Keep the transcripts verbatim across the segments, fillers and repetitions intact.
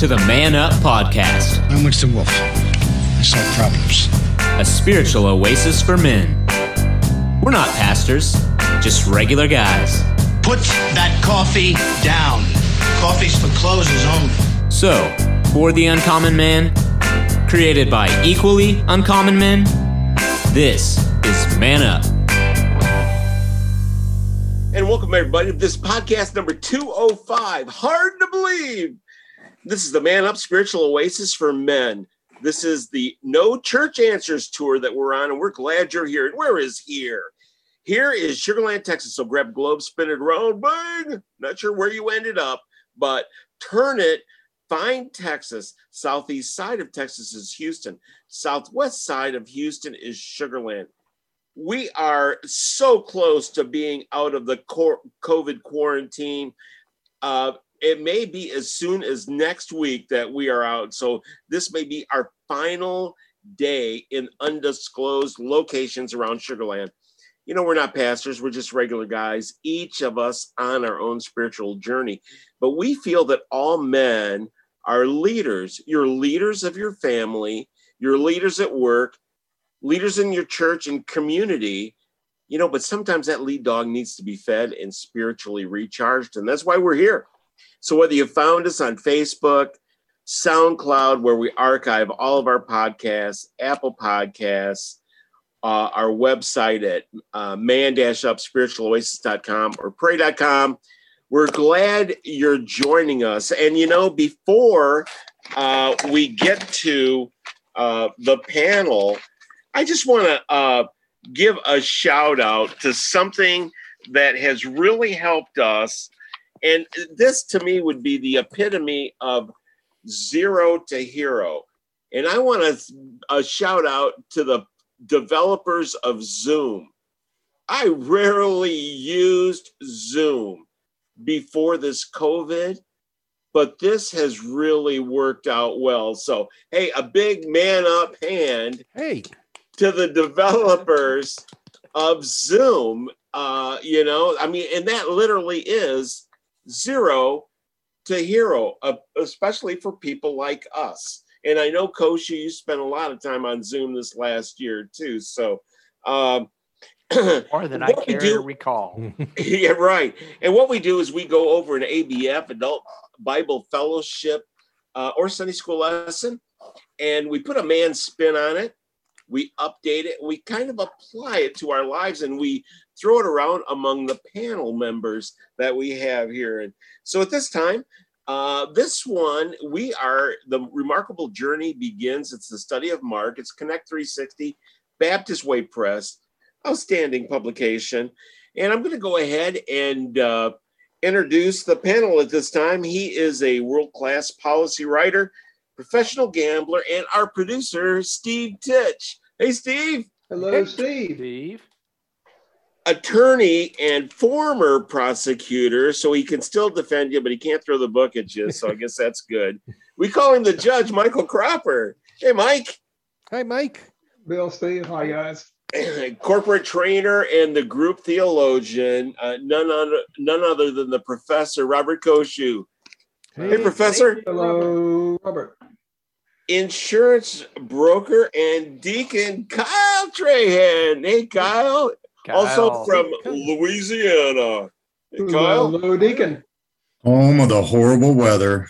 to the Man Up Podcast. I'm Winston Wolfe. I solve problems. A spiritual oasis for men. We're not pastors, just regular guys. Put that coffee down. Coffee's for closers only. So, for the uncommon man, created by equally uncommon men, this is Man Up. And welcome everybody to this podcast number two oh five. Hard to believe. This is the Man Up Spiritual Oasis for Men. This is the No Church Answers tour that we're on, and we're glad you're here. And where is here? Here is Sugar Land, Texas. So grab a globe, spin it around, bang. Not sure where you ended up, but turn it. Find Texas. Southeast side of Texas is Houston. Southwest side of Houston is Sugar Land. We are so close to being out of the COVID quarantine. Uh, it may be as soon as next week that we are out. So this may be our final day in undisclosed locations around Sugar Land. You know, we're not pastors. We're just regular guys, each of us on our own spiritual journey. But we feel that all men are leaders. You're leaders of your family. You're leaders at work. Leaders in your church and community, you know, but sometimes that lead dog needs to be fed and spiritually recharged. And that's why we're here. So whether you found us on Facebook, SoundCloud, where we archive all of our podcasts, Apple Podcasts, uh, our website at uh, man up spiritual oasis dot com or pray dot com, we're glad you're joining us. And, you know, before uh, we get to uh, the panel, I just want to uh, give a shout out to something that has really helped us. And this to me would be the epitome of zero to hero. And I want to a shout out to the developers of Zoom. I rarely used Zoom before this COVID, but this has really worked out well. So, hey, a big man up hand. Hey. To the developers of Zoom, uh, you know, I mean, and that literally is zero to hero, uh, especially for people like us. And I know, Koshu, you spent a lot of time on Zoom this last year too. So um, more than I care to recall. Yeah, right. And what we do is we go over an A B F, Adult Bible Fellowship, uh, or Sunday school lesson, and we put a man's spin on it. We update it, we kind of apply it to our lives, and we throw it around among the panel members that we have here. And so at this time, uh, this one, we are, the Remarkable Journey begins. It's the study of Mark. It's Connect three sixty, Baptist Way Press, outstanding publication. And I'm going to go ahead and uh, introduce the panel at this time. He is a world-class policy writer, professional gambler, and our producer, Steve Titch. Hey, Steve. Hello, hey, Steve. Steve. Attorney and former prosecutor, so he can still defend you, but he can't throw the book at you, so I guess that's good. We call him the judge, Michael Cropper. Hey, Mike. Hi, Mike. Bill, Steve. Hi, guys. Corporate trainer and the group theologian, uh, none, other, none other than the professor, Robert Koshu. Hey, hey Professor. Hello, Robert. Insurance broker and deacon, Kyle Trahan. Hey, Kyle. Kyle. Also from Louisiana. Hey, Kyle. Hello, Deacon. Home of the horrible weather.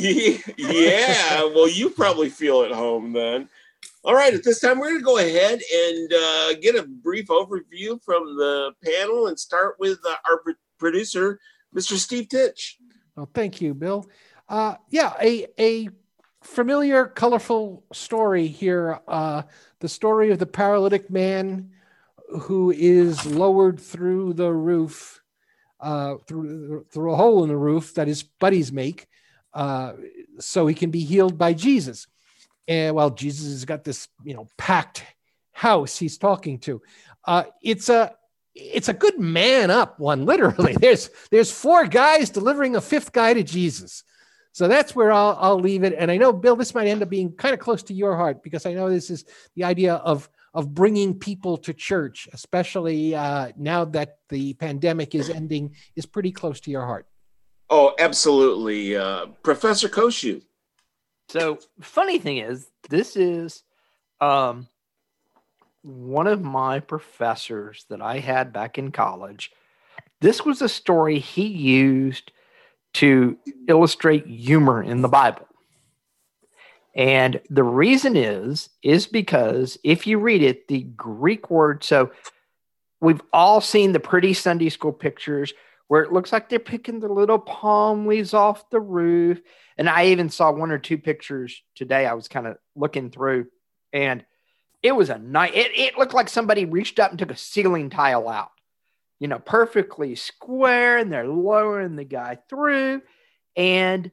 Yeah, well, you probably feel at home then. All right, at this time, we're going to go ahead and uh, get a brief overview from the panel and start with uh, our producer, Mister Steve Titch. Well, thank you, Bill. Uh, yeah, a a familiar, colorful story here. Uh, the story of the paralytic man who is lowered through the roof, uh, through through a hole in the roof that his buddies make, uh, so he can be healed by Jesus. And well, Jesus has got this, you know, packed house he's talking to. Uh, it's a it's a good man up one, literally. There's there's four guys delivering a fifth guy to Jesus. So that's where I'll I'll leave it. And I know, Bill, this might end up being kind of close to your heart, because I know this is the idea of of bringing people to church, especially uh, now that the pandemic is ending, is pretty close to your heart. Oh, absolutely. Uh, Professor Koshu. So funny thing is, this is um, one of my professors that I had back in college. This was a story he used to illustrate humor in the Bible. And the reason is, is because if you read it, the Greek word, so we've all seen the pretty Sunday school pictures where it looks like they're picking the little palm leaves off the roof. And I even saw one or two pictures today. I was kind of looking through, and it was a nice, it, it looked like somebody reached up and took a ceiling tile out, you know, perfectly square, and they're lowering the guy through. And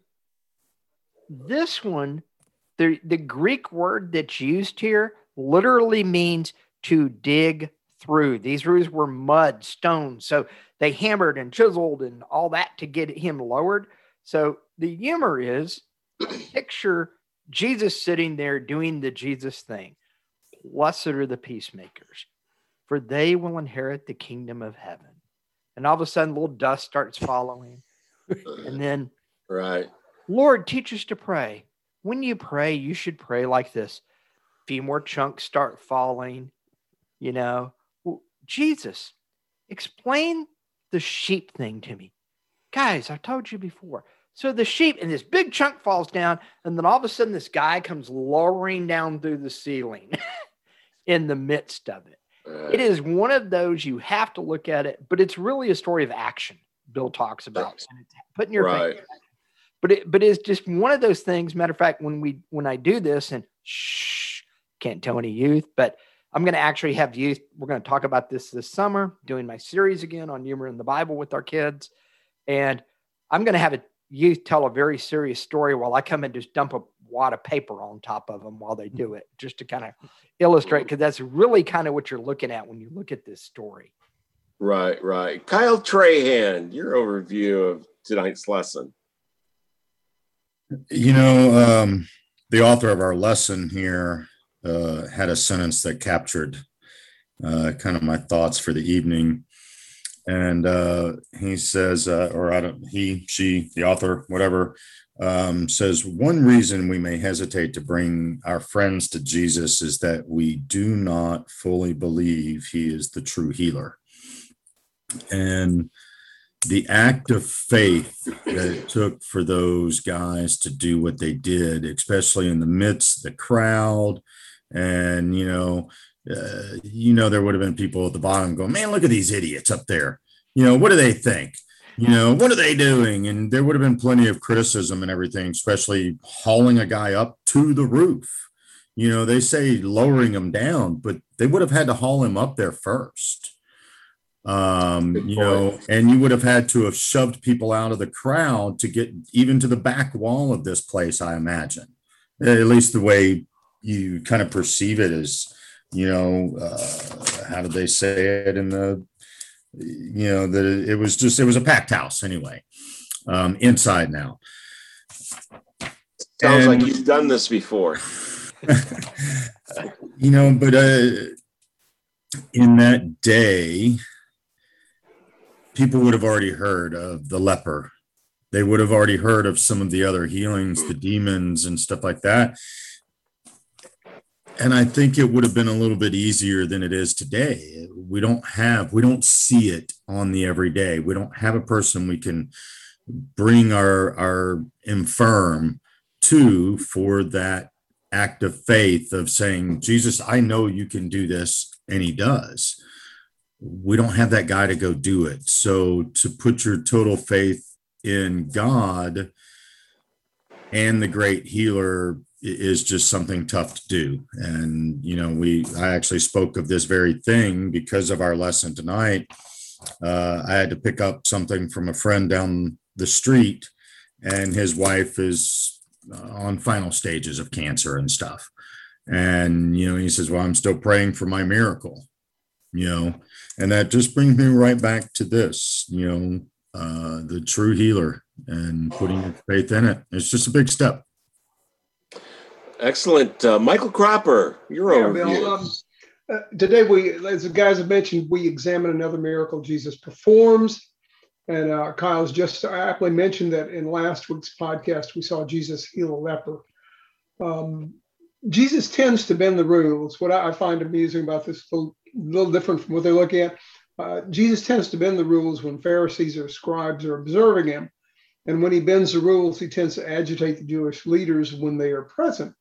this one, the, the Greek word that's used here literally means to dig through. These roofs were mud, stone. So they hammered and chiseled and all that to get him lowered. So the humor is, picture Jesus sitting there doing the Jesus thing. Blessed are the peacemakers, for they will inherit the kingdom of heaven. And all of a sudden, a little dust starts following. And then, right. Lord, teach us to pray. When you pray, you should pray like this. A few more chunks start falling. You know, well, Jesus, explain the sheep thing to me. Guys, I told you before. So the sheep, and this big chunk falls down, and then all of a sudden this guy comes lowering down through the ceiling in the midst of it. Right. It is one of those, you have to look at it, but it's really a story of action. Bill talks about and it's putting your right. finger. But it, but it's just one of those things. Matter of fact, when we when I do this, and shh, can't tell any youth, but I'm going to actually have youth. We're going to talk about this this summer, doing my series again on humor in the Bible with our kids, and I'm going to have a youth tell a very serious story while I come and just dump a wad of paper on top of them while they do it, just to kind of illustrate, because that's really kind of what you're looking at when you look at this story. Right, right. Kyle Trahan, your overview of tonight's lesson. You know, um, the author of our lesson here uh, had a sentence that captured uh, kind of my thoughts for the evening. And uh, he says, uh, or I don't, he, she, the author, whatever, um, says, one reason we may hesitate to bring our friends to Jesus is that we do not fully believe he is the true healer. And the act of faith that it took for those guys to do what they did, especially in the midst of the crowd. And, you know, uh, you know, there would have been people at the bottom going, man, look at these idiots up there. You know, what do they think? You know, what are they doing? And there would have been plenty of criticism and everything, especially hauling a guy up to the roof. You know, they say lowering him down, but they would have had to haul him up there first. Um, you know, and you would have had to have shoved people out of the crowd to get even to the back wall of this place, I imagine. At least the way you kind of perceive it is, you know, uh, how did they say it in the, you know, that it was just, it was a packed house anyway, um, inside now. Sounds and, like you've done this before. You know, but uh, in that day, people would have already heard of the leper. They would have already heard of some of the other healings, the demons and stuff like that. And I think it would have been a little bit easier than it is today. We don't have, we don't see it on the everyday. We don't have a person we can bring our, our infirm to for that act of faith of saying, Jesus, I know you can do this. And he does. We don't have that guy to go do it. So to put your total faith in God and the great healer is just something tough to do. And, you know, we, I actually spoke of this very thing because of our lesson tonight. Uh, I had to pick up something from a friend down the street, and his wife is on final stages of cancer and stuff. And, you know, he says, well, I'm still praying for my miracle, you know, and that just brings me right back to this, you know, uh, the true healer and putting your faith in it. It's just a big step. Excellent. Uh, Michael Cropper, your Yeah, overview. Bill, um, uh, today, we, as the guys have mentioned, we examine another miracle Jesus performs. And uh, Kyle's just aptly mentioned that in last week's podcast, we saw Jesus heal a leper. Um, Jesus tends to bend the rules. What I, I find amusing about this, a little, little different from what they're looking at, uh, Jesus tends to bend the rules when Pharisees or scribes are observing him. And when he bends the rules, he tends to agitate the Jewish leaders when they are present.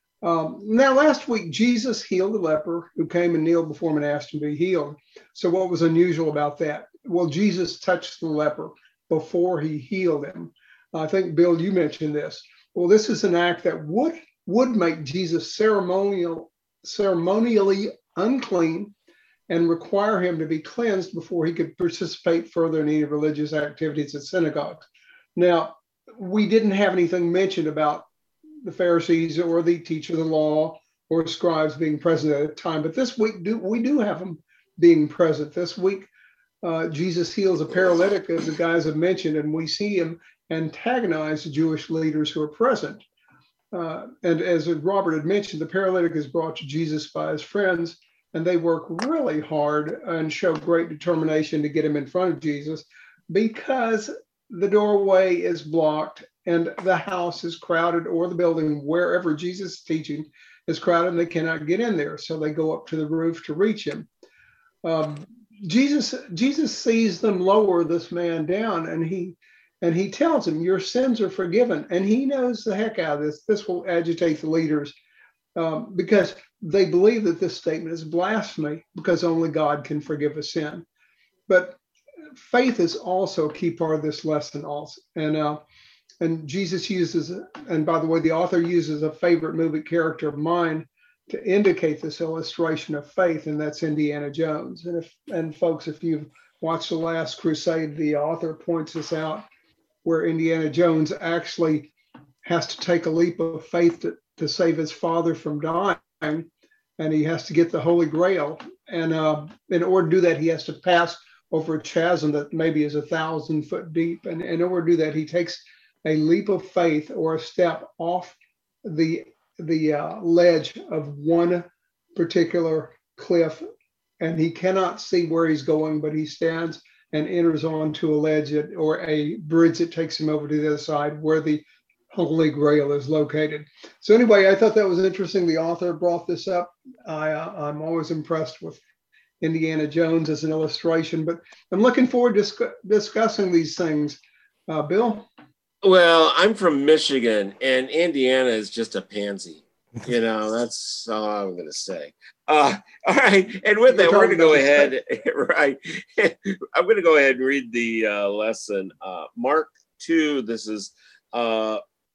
Um, now, last week, Jesus healed a leper who came and kneeled before him and asked him to be healed. So what was unusual about that? Well, Jesus touched the leper before he healed him. I think, Bill, you mentioned this. Well, this is an act that would, would make Jesus ceremonial, ceremonially unclean and require him to be cleansed before he could participate further in any religious activities at synagogues. Now, we didn't have anything mentioned about the Pharisees or the teacher of the law or scribes being present at a time, but this week do, we do have them being present. This week, uh, Jesus heals a paralytic, as the guys have mentioned, and we see him antagonize the Jewish leaders who are present. Uh, and as Robert had mentioned, the paralytic is brought to Jesus by his friends, and they work really hard and show great determination to get him in front of Jesus because the doorway is blocked and the house is crowded, or the building wherever Jesus is teaching is crowded and they cannot get in there. So they go up to the roof to reach him. Um, Jesus, Jesus sees them lower this man down, and he and he tells him, your sins are forgiven. And he knows the heck out of this. This will agitate the leaders um, because they believe that this statement is blasphemy because only God can forgive a sin. But faith is also a key part of this lesson also. And uh, and Jesus uses, and by the way, the author uses a favorite movie character of mine to indicate this illustration of faith, and that's Indiana Jones. And if and folks, if you've watched The Last Crusade, the author points this out, where Indiana Jones actually has to take a leap of faith to, to save his father from dying, and he has to get the Holy Grail. And uh, in order to do that, he has to pass over a chasm that maybe is a thousand foot deep. And in order to do that, he takes a leap of faith or a step off the the uh, ledge of one particular cliff, and he cannot see where he's going, but he stands and enters onto a ledge or a bridge that takes him over to the other side where the Holy Grail is located. So anyway, I thought that was interesting. The author brought this up. I, uh, I'm always impressed with Indiana Jones as an illustration, but I'm looking forward to discuss, discussing these things. Uh, Bill? Well, I'm from Michigan, and Indiana is just a pansy. You know, that's all I'm going to say. Uh, all right. And with that, we're going to go ahead. Right. I'm going to go ahead and read the uh, lesson. Uh, Mark two, this is uh,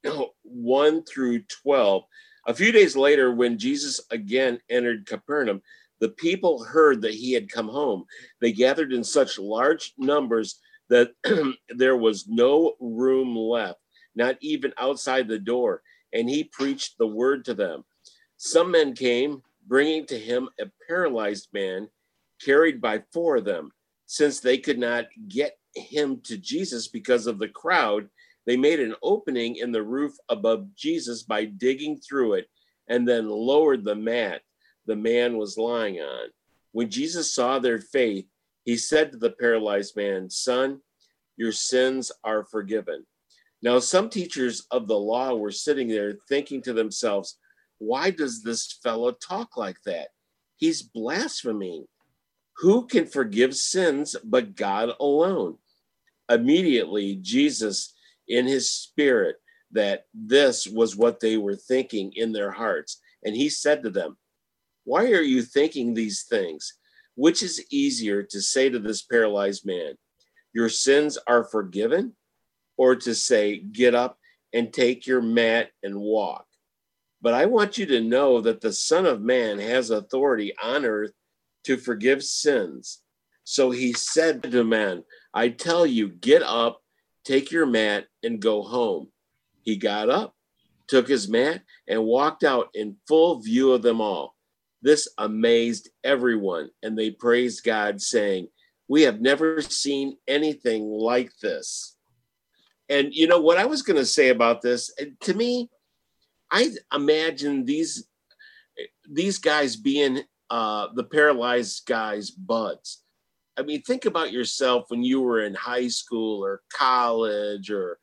one through twelve. A few days later, when Jesus again entered Capernaum, the people heard that he had come home. They gathered in such large numbers that there was no room left, not even outside the door, and he preached the word to them. Some men came, bringing to him a paralyzed man, carried by four of them. Since they could not get him to Jesus because of the crowd, they made an opening in the roof above Jesus by digging through it, and then lowered the mat the man was lying on. When Jesus saw their faith, he said to the paralyzed man, "Son, your sins are forgiven." Now, some teachers of the law were sitting there thinking to themselves, "Why does this fellow talk like that? He's blaspheming. Who can forgive sins but God alone?" Immediately, Jesus, in his spirit, that this was what they were thinking in their hearts, and he said to them, "Why are you thinking these things? Which is easier to say to this paralyzed man, 'Your sins are forgiven,' or to say, 'Get up and take your mat and walk'? But I want you to know that the Son of Man has authority on earth to forgive sins." So he said to men, "I tell you, get up, take your mat, and go home." He got up, took his mat, and walked out in full view of them all. This amazed everyone, and they praised God, saying, "We have never seen anything like this." And you know what I was going to say about this? To me, I imagine these these guys being uh, the paralyzed guy's buds. I mean, think about yourself when you were in high school or college or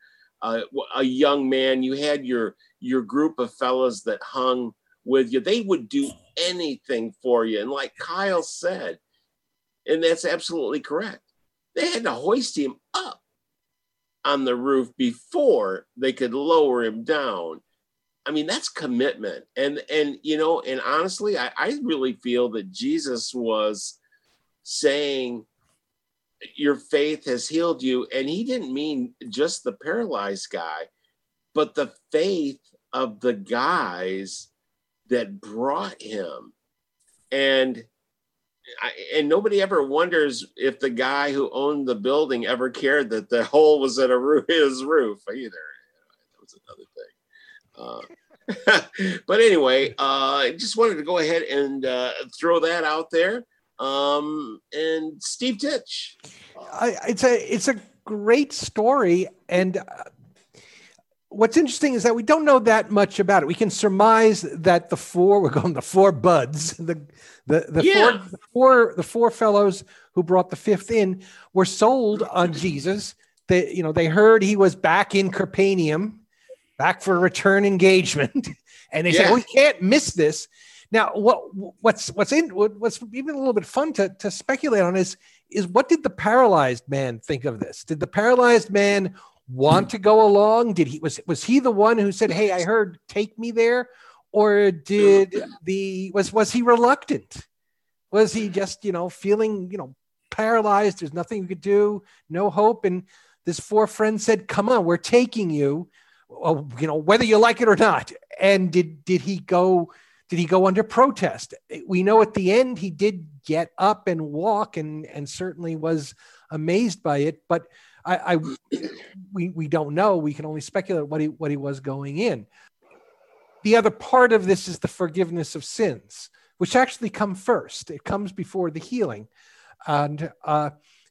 a, a young man, you had your your group of fellas that hung with you. They would do anything for you. And like Kyle said, and that's absolutely correct, they had to hoist him up on the roof before they could lower him down. I mean, that's commitment. And, and you know, and honestly, I, I really feel that Jesus was saying, your faith has healed you. And he didn't mean just the paralyzed guy, but the faith of the guys that brought him. And I, and nobody ever wonders if the guy who owned the building ever cared that the hole was at a roof, his roof either. That was another thing. Uh, but anyway, uh, I just wanted to go ahead and uh, throw that out there. Um, and Steve Titch. I, it's a it's a great story, and uh, what's interesting is that we don't know that much about it. We can surmise that the four, we're going the four buds, the the the, Yeah. four, the four the four fellows who brought the fifth in were sold on Jesus. They you know they heard he was back in Capernaum, back for a return engagement, and they Yeah. said we can't miss this. Now, what what's what's in what's even a little bit fun to to speculate on is is what did the paralyzed man think of this? Did the paralyzed man want to go along? Did he was was he the one who said, "Hey, I heard, take me there," or did the was was he reluctant? Was he just you know feeling you know paralyzed? There's nothing you could do, no hope, and this four friends said, "Come on, we're taking you, well, you know whether you like it or not." And did did he go? Did he go under protest? We know at the end he did get up and walk, and and certainly was amazed by it. But I, I we we don't know. We can only speculate what he what he was going in. The other part of this is the forgiveness of sins, which actually come first. It comes before the healing, and uh,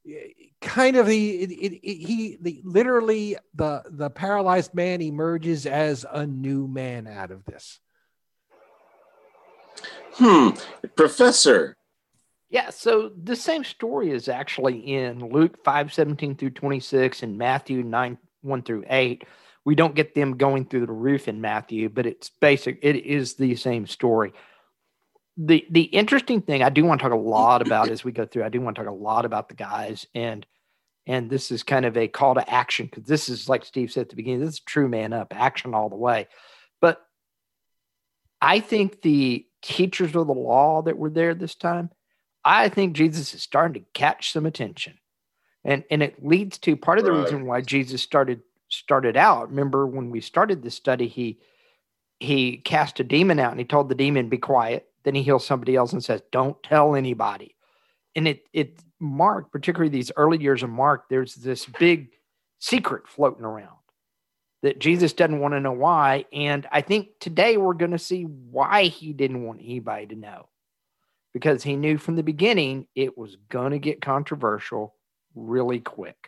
kind of the it, it, it, he the literally the the paralyzed man emerges as a new man out of this. Hmm. Professor. Yeah, so the same story is actually in Luke five seventeen through twenty-six and Matthew nine one through eight. We don't get them going through the roof in Matthew, but it's basic. It is the same story. The the interesting thing I do want to talk a lot about as we go through, I do want to talk a lot about the guys, and and this is kind of a call to action, because this is, like Steve said at the beginning, this is true man up, action all the way. But I think the teachers of the law that were there this time, I think Jesus is starting to catch some attention. And and it leads to part of the Right. reason why Jesus started started out. Remember when we started this study, he he cast a demon out and he told the demon, be quiet. Then he heals somebody else and says, don't tell anybody. And it it Mark, particularly these early years of Mark, there's this big secret floating around that Jesus doesn't want to know why. And I think today we're going to see why he didn't want anybody to know. Because he knew from the beginning it was going to get controversial really quick.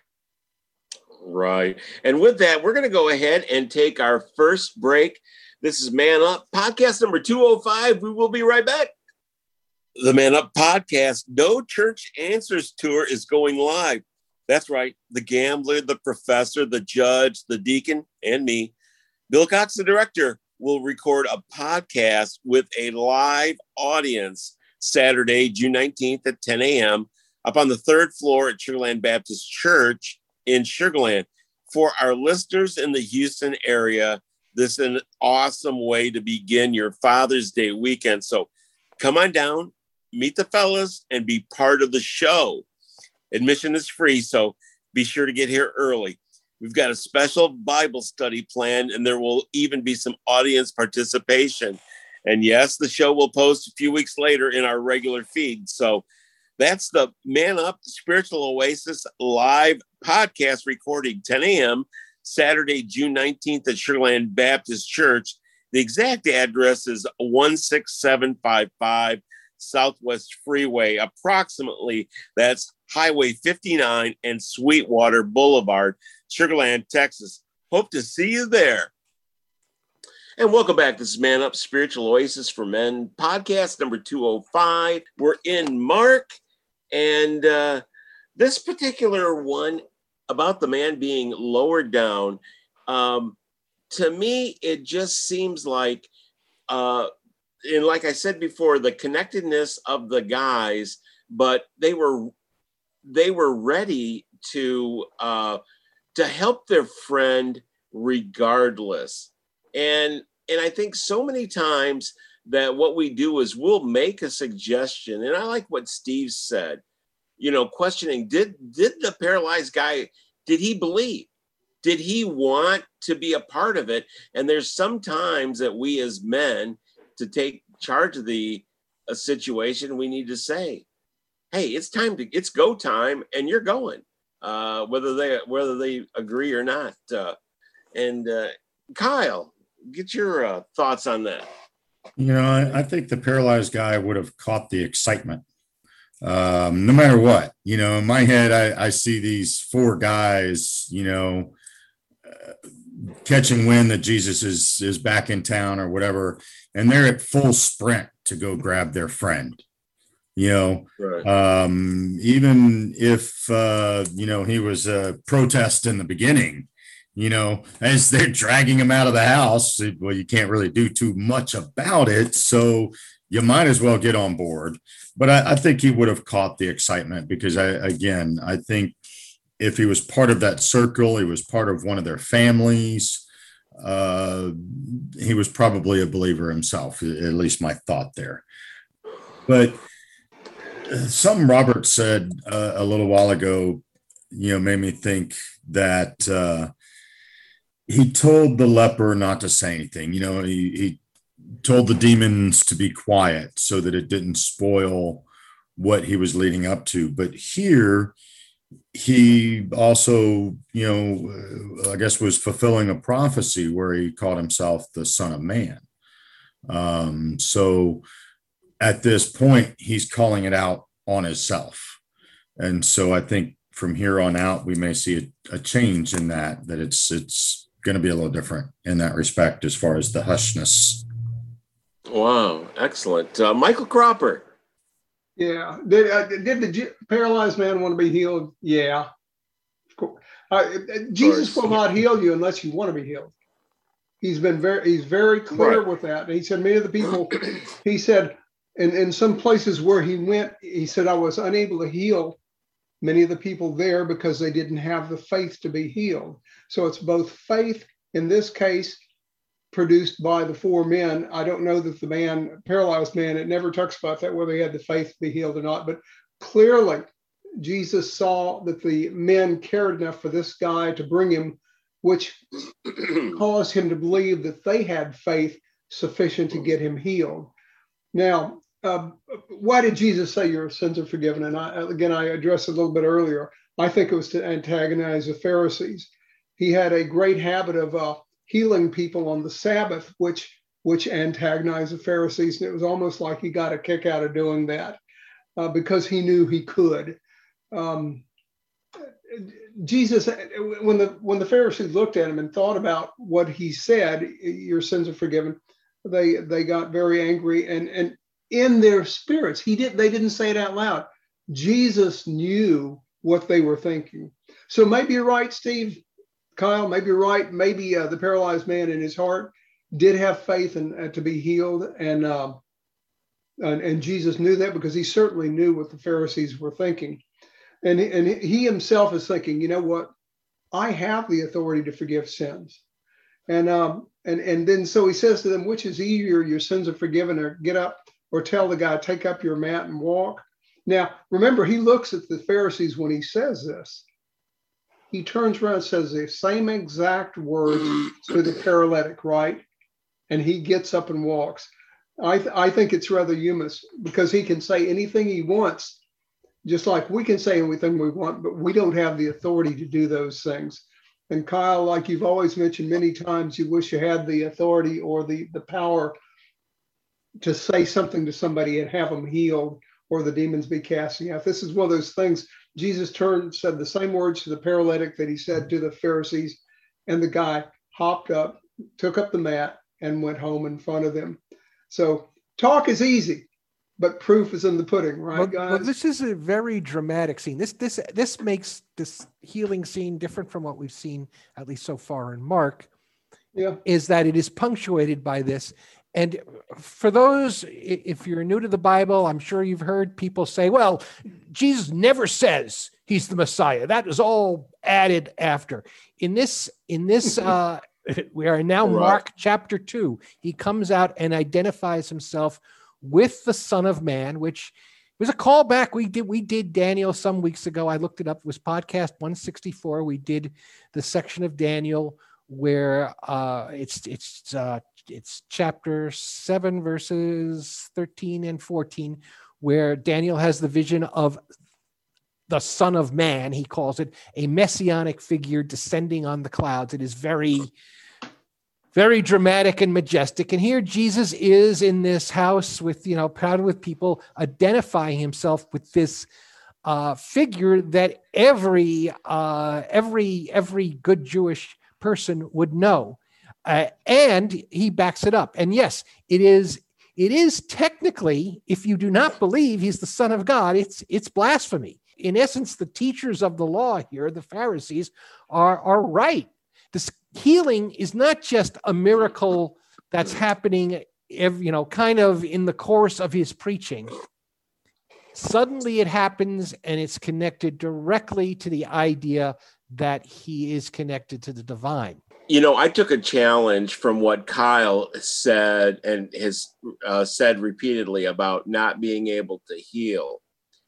Right. And with that, we're going to go ahead and take our first break. This is Man Up, podcast number two oh five. We will be right back. The Man Up podcast, No Church Answers Tour is going live. That's right. The gambler, the professor, the judge, the deacon, and me, Bill Cox, the director, will record a podcast with a live audience Saturday, June nineteenth at ten a.m. up on the third floor at Sugar Land Baptist Church in Sugar Land. For our listeners in the Houston area, this is an awesome way to begin your Father's Day weekend. So come on down, meet the fellas, and be part of the show. Admission is free, so be sure to get here early. We've got a special Bible study planned, and there will even be some audience participation. And yes, the show will post a few weeks later in our regular feed. So that's the Man Up Spiritual Oasis live podcast recording, ten a.m. Saturday, June nineteenth at Sugar Land Baptist Church. The exact address is one six seven five five Southwest Freeway. Approximately, that's Highway fifty-nine and Sweetwater Boulevard, Sugar Land, Texas. Hope to see you there. And welcome back. This is Man Up Spiritual Oasis for Men, podcast number two oh five. We're in Mark, and uh, this particular one about the man being lowered down Um, to me, it just seems like, uh, and like I said before, the connectedness of the guys, but they were they were ready to uh, to help their friend regardless. And and I think so many times that what we do is we'll make a suggestion, and I like what Steve said. You know, questioning, did did the paralyzed guy, did he believe? Did he want to be a part of it? And there's sometimes that we as men, to take charge of the a situation, we need to say, hey, it's time to, it's go time, and you're going, uh, whether they whether they agree or not. Uh, and uh, Kyle, get your uh, thoughts on that. You know, I, I think the paralyzed guy would have caught the excitement. Um, no matter what, you know, in my head, I, I see these four guys, you know, uh, catching wind that Jesus is, is back in town or whatever. And they're at full sprint to go grab their friend, you know, Right. um, even if, uh, you know, he was a protest in the beginning, you know, as they're dragging him out of the house, well, you can't really do too much about it. So you might as well get on board. But I, I think he would have caught the excitement because, I, again, I think if he was part of that circle, he was part of one of their families, uh, he was probably a believer himself, at least my thought there. But something Robert said uh, a little while ago, you know, made me think that uh, he told the leper not to say anything. You know, he, he told the demons to be quiet so that it didn't spoil what he was leading up to. But here, he also, you know, I guess was fulfilling a prophecy where he called himself the Son of Man. Um, so at this point, he's calling it out on himself. And so I think from here on out, we may see a, a change in that, that it's, it's going to be a little different in that respect as far as the hushness. Wow, excellent. Uh, Michael Cropper. Yeah. Did, uh, did the G- paralyzed man want to be healed? Yeah. Of course. Uh, Jesus course, will yeah. not heal you unless you want to be healed. He's been very, he's very clear Right. with that. And he said, many of the people, he said, in, in some places where he went, he said, I was unable to heal many of the people there because they didn't have the faith to be healed. So it's both faith in this case produced by the four men. I don't know that the man, paralyzed man, it never talks about that, whether he had the faith to be healed or not, but clearly Jesus saw that the men cared enough for this guy to bring him, which caused him to believe that they had faith sufficient to get him healed. Now, uh, why did Jesus say your sins are forgiven? And I, again, I addressed it a little bit earlier. I think it was to antagonize the Pharisees. He had a great habit of uh, healing people on the Sabbath, which which antagonized the Pharisees. And it was almost like he got a kick out of doing that uh, because he knew he could. Um, Jesus, when the when the Pharisees looked at him and thought about what he said, your sins are forgiven, they they got very angry, and and in their spirits, he did they didn't say it out loud. Jesus knew what they were thinking. So maybe you're right, Steve, Kyle, maybe you're right. Maybe uh, the paralyzed man in his heart did have faith and uh, to be healed, and, uh, and and Jesus knew that because he certainly knew what the Pharisees were thinking. And, and he himself is thinking, you know what? I have the authority to forgive sins. And um, and and then so he says to them, which is easier, your sins are forgiven, or get up, or tell the guy, take up your mat and walk. Now, remember, he looks at the Pharisees when he says this. He turns around and says the same exact words to the paralytic, right? And he gets up and walks. I, th- I think it's rather humorous because he can say anything he wants, just like we can say anything we want, but we don't have the authority to do those things. And Kyle, like you've always mentioned many times, you wish you had the authority or the, the power to say something to somebody and have them healed or the demons be casting out. This is one of those things. Jesus turned, said the same words to the paralytic that he said to the Pharisees, and the guy hopped up, took up the mat, and went home in front of them. So talk is easy. but proof is in the pudding, right, well, guys? well, this is a very dramatic scene. This this this makes this healing scene different from what we've seen, at least so far in Mark. Yeah, is that it is punctuated by this. And for those, if you're new to the Bible, I'm sure you've heard people say, well, Jesus never says he's the Messiah. That is all added after. In this, in this, uh, we are now Right. Mark chapter two. He comes out and identifies himself with the Son of Man, which was a callback. We did, we did Daniel some weeks ago. I looked it up. It was podcast one sixty-four. We did the section of Daniel where uh, it's, it's, uh, it's chapter seven, verses thirteen and fourteen, where Daniel has the vision of the Son of Man. He calls it a messianic figure descending on the clouds. It is very, very dramatic and majestic. And here Jesus is in this house with, you know, crowded with people, identifying himself with this uh, figure that every, uh, every, every good Jewish person would know. Uh, and he backs it up. And yes, it is, it is technically, if you do not believe he's the Son of God, it's, it's blasphemy. In essence, the teachers of the law here, the Pharisees, are, are right. This healing is not just a miracle that's happening, every, you know, kind of in the course of his preaching. Suddenly it happens, and it's connected directly to the idea that he is connected to the divine. You know, I took a challenge from what Kyle said and has uh, said repeatedly about not being able to heal.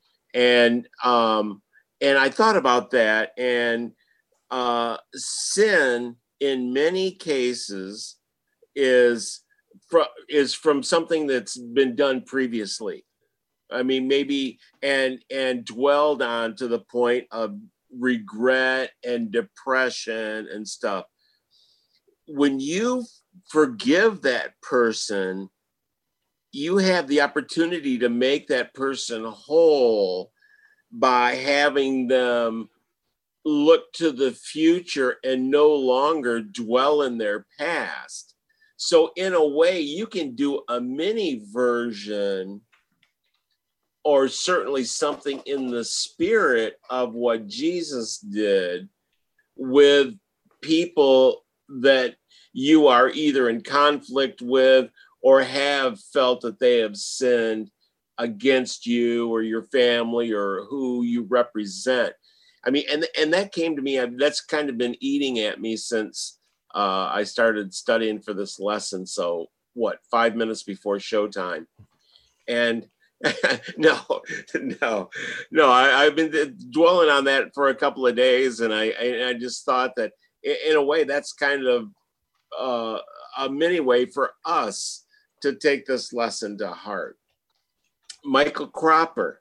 And um, and I thought about that, and uh, sin in many cases is fr- is from something that's been done previously. I mean, maybe and and dwelled on to the point of regret and depression and stuff. When you forgive that person, you have the opportunity to make that person whole by having them look to the future and no longer dwell in their past. So in a way, you can do a mini version, or certainly something in the spirit of what Jesus did with people that you are either in conflict with or have felt that they have sinned against you or your family or who you represent. I mean, and and that came to me, that's kind of been eating at me since uh, I started studying for this lesson. So what, five minutes before showtime. And no, no, no, I, I've been dwelling on that for a couple of days. And I, I, I just thought that in a way, that's kind of uh, a mini way for us to take this lesson to heart. Michael Cropper.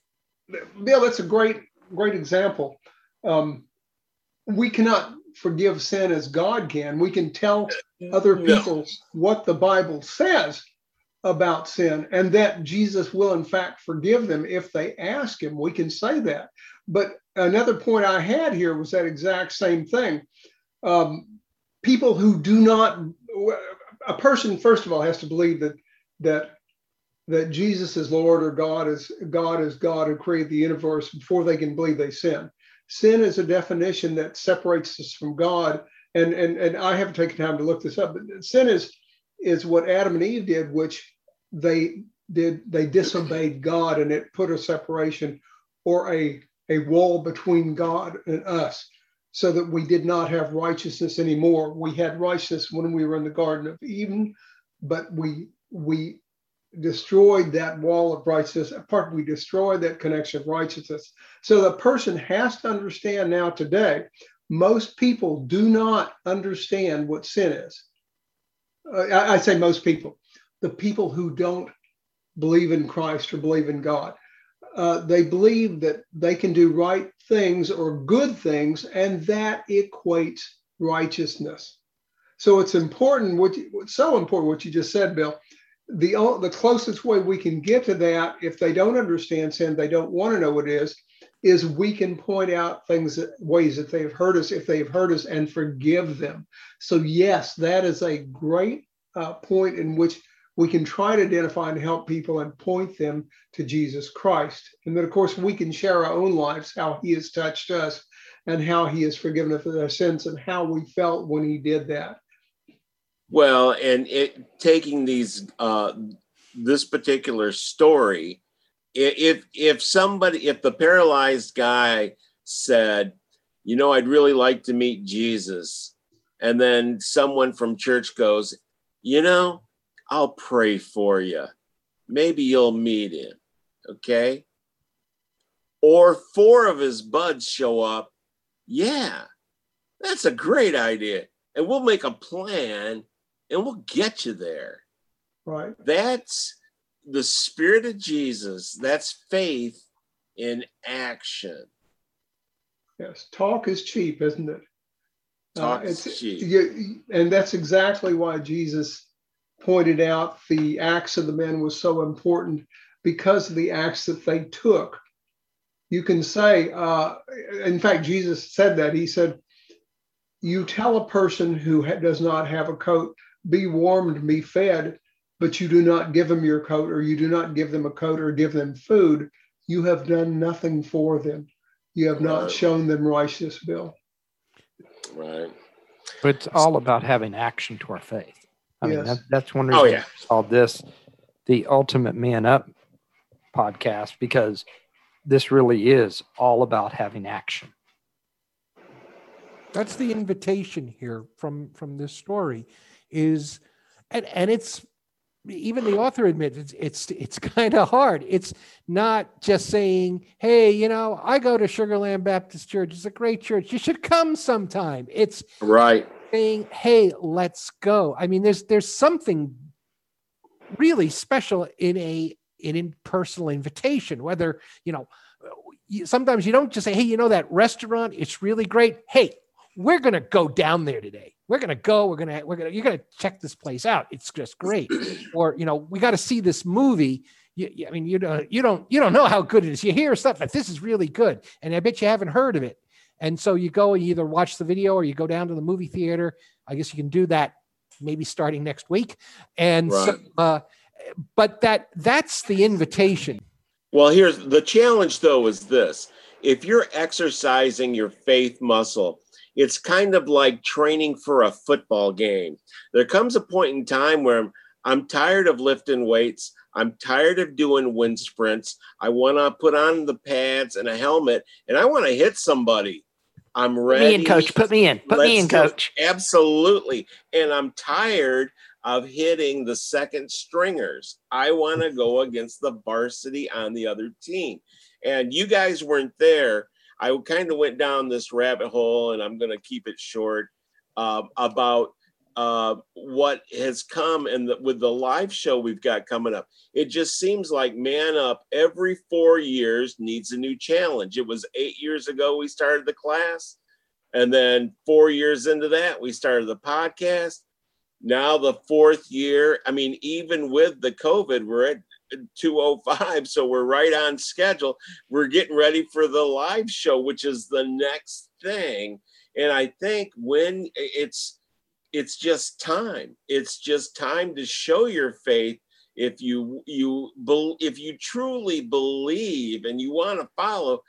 Bill, that's a great, great example. Um, we cannot forgive sin as God can. We can tell other people no. what the Bible says about sin, and that Jesus will in fact forgive them if they ask him. We can say that. But another point I had here was that exact same thing. Um, people who do not, a person, first of all, has to believe that that that Jesus is Lord, or God is God is God who created the universe, before they can believe they sin. Sin is a definition that separates us from God. And, and, and I haven't taken time to look this up, but sin is is what Adam and Eve did, which they did, they disobeyed God, and it put a separation or a, a wall between God and us, so that we did not have righteousness anymore. We had righteousness when we were in the Garden of Eden, but we we destroyed that wall of righteousness. Apart, we destroyed that connection of righteousness. So the person has to understand now today, most people do not understand what sin is. Uh, I, I say most people, the people who don't believe in Christ or believe in God. Uh, they believe that they can do right things or good things, and that equates righteousness. So it's important, what you, it's so important what you just said, Bill. The, the closest way we can get to that, if they don't understand sin, they don't want to know what it is, is we can point out things, that, ways that they have hurt us, if they have hurt us, and forgive them. So yes, that is a great uh, point in which we can try to identify and help people and point them to Jesus Christ. And then, of course, we can share our own lives, how he has touched us and how he has forgiven us of our sins and how we felt when he did that. Well, and it taking these uh, this particular story, if if somebody, if the paralyzed guy said, you know, I'd really like to meet Jesus, and then someone from church goes, you know, I'll pray for you. Maybe you'll meet him, okay? Or four of his buds show up. Yeah, that's a great idea. And we'll make a plan and we'll get you there. Right. That's the Spirit of Jesus. That's faith in action. Yes. Talk is cheap, isn't it? Talk uh, is it's, cheap. You, and that's exactly why Jesus pointed out the acts of the men was so important, because of the acts that they took. You can say, uh, in fact, Jesus said that. He said, you tell a person who ha- does not have a coat, be warmed, be fed, but you do not give them your coat, or you do not give them a coat or give them food. You have done nothing for them. You have not Right. shown them righteous, Bill. Right. But it's all about having action to our faith. I Yes. mean, that, that's one Oh, reason yeah. I called this the Ultimate Man Up podcast, because this really is all about having action. That's the invitation here from from this story, is, and and it's, even the author admits it's it's it's kind of hard. It's not just saying, hey, you know, I go to Sugarland Baptist Church. It's a great church. You should come sometime. It's Right. saying, hey, let's go. I mean, there's there's something really special in a an impersonal invitation, whether, you know, you, sometimes you don't just say, hey, you know, that restaurant, it's really great. Hey, we're going to go down there today. We're going to go, we're going to, we're going to, you're going to check this place out. It's just great. Or, you know, we got to see this movie. You, you, I mean, you don't, you don't, you don't know how good it is. You hear stuff, but this is really good. And I bet you haven't heard of it. And so you go and you either watch the video or you go down to the movie theater. I guess you can do that maybe starting next week. And Right. so, uh, but that that's the invitation. Well, here's the challenge, though, is this. If you're exercising your faith muscle, it's kind of like training for a football game. There comes a point in time where I'm, I'm tired of lifting weights. I'm tired of doing wind sprints. I want to put on the pads and a helmet, and I want to hit somebody. I'm Put ready. me in, coach. Put me in. Put me in, Let's do it. coach. Absolutely. And I'm tired of hitting the second stringers. I want to go against the varsity on the other team. And you guys weren't there. I kind of went down this rabbit hole, and I'm going to keep it short, uh, about uh, what has come and with the live show we've got coming up. It just seems like Man Up every four years needs a new challenge. It was eight years ago we started the class. And then four years into that, we started the podcast. Now the fourth year, I mean, even with the COVID, we're at two oh five, so we're right on schedule. We're getting ready for the live show, which is the next thing. And I think when it's, it's just time. It's just time to show your faith. If you, you, if you truly believe and you want to follow,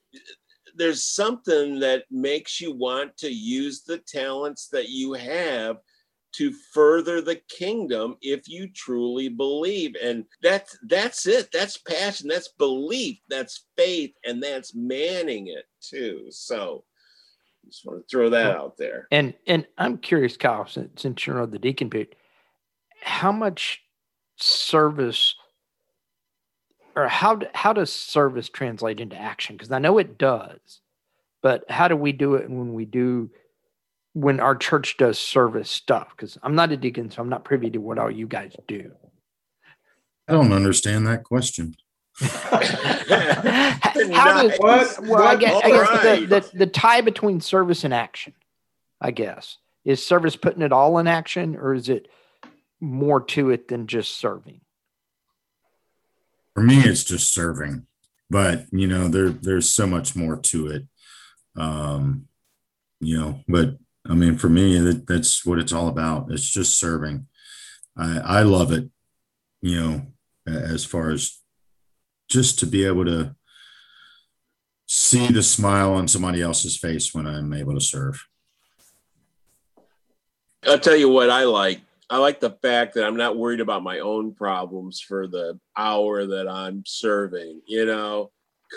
there's something that makes you want to use the talents that you have to further the kingdom if you truly believe. And that's that's it. That's passion, that's belief, that's faith, and that's manning it too. So just want to throw that out there. And and I'm curious, Kyle, since, since you're on the deacon pit, how much service, or how how does service translate into action? Because I know it does, but how do we do it when we do when our church does service stuff? Because I'm not a deacon, so I'm not privy to what all you guys do. I don't understand that question. How Nice. does, What? well, I What? guess, I All guess right. the, the, the tie between service and action, I guess, is service putting it all in action, or is it more to it than just serving? For me, it's just serving, but you know, there there's so much more to it. Um, you know, but I mean, for me, that, that's what it's all about. It's just serving. I, I love it. you know, as far as just to be able to see the smile on somebody else's face when I'm able to serve. I'll tell you what I like. I like the fact that I'm not worried about my own problems for the hour that I'm serving, you know.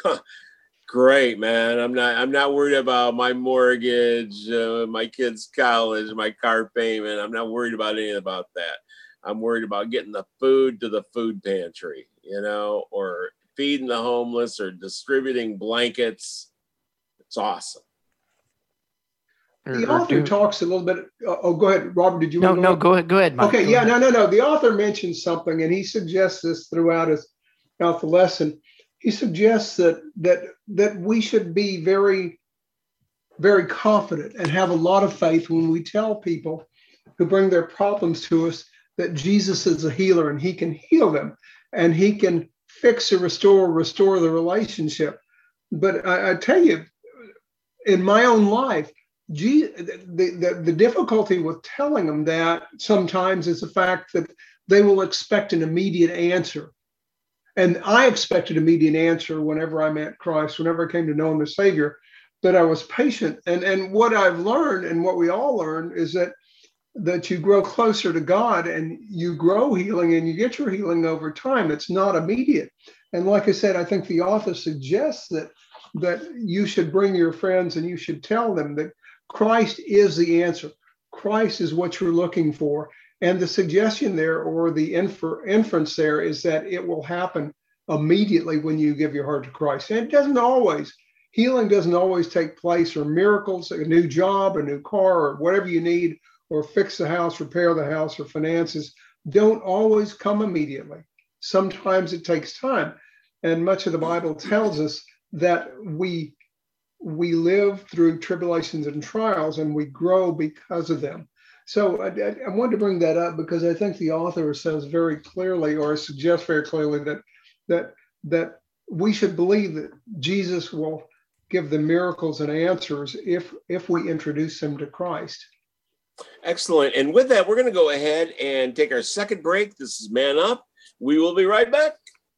Great, man. I'm not I'm not worried about my mortgage, uh, my kids' college, my car payment. I'm not worried about any about that. I'm worried about getting the food to the food pantry, you know, or feeding the homeless or distributing blankets. It's awesome. The author talks a little bit. Oh, go ahead, Robert. Did you? No, want to no, go ahead. Go ahead, Mike. Okay, go yeah, ahead. no, no, no. The author mentions something, and he suggests this throughout his throughout the lesson. He suggests that that that we should be very, very confident and have a lot of faith when we tell people who bring their problems to us that Jesus is a healer and he can heal them and he can fix or restore, restore the relationship. But I, I tell you, in my own life, gee, the, the, the difficulty with telling them that sometimes is the fact that they will expect an immediate answer. And I expected an immediate answer whenever I met Christ, whenever I came to know him as Savior, but I was patient. And, and what I've learned and what we all learn is that that you grow closer to God and you grow healing and you get your healing over time. It's not immediate. And like I said, I think the author suggests that that you should bring your friends and you should tell them that Christ is the answer. Christ is what you're looking for. And the suggestion there, or the infer, inference there, is that it will happen immediately when you give your heart to Christ. And it doesn't always. Healing doesn't always take place, or miracles, a new job, a new car, or whatever you need, or fix the house, repair the house, or finances don't always come immediately. Sometimes it takes time. And much of the Bible tells us that we we live through tribulations and trials and we grow because of them. So I, I, I wanted to bring that up because I think the author says very clearly, or suggests very clearly, that that that we should believe that Jesus will give the miracles and answers if if we introduce them to Christ. Excellent. And with that, we're going to go ahead and take our second break. This is Man Up. We will be right back.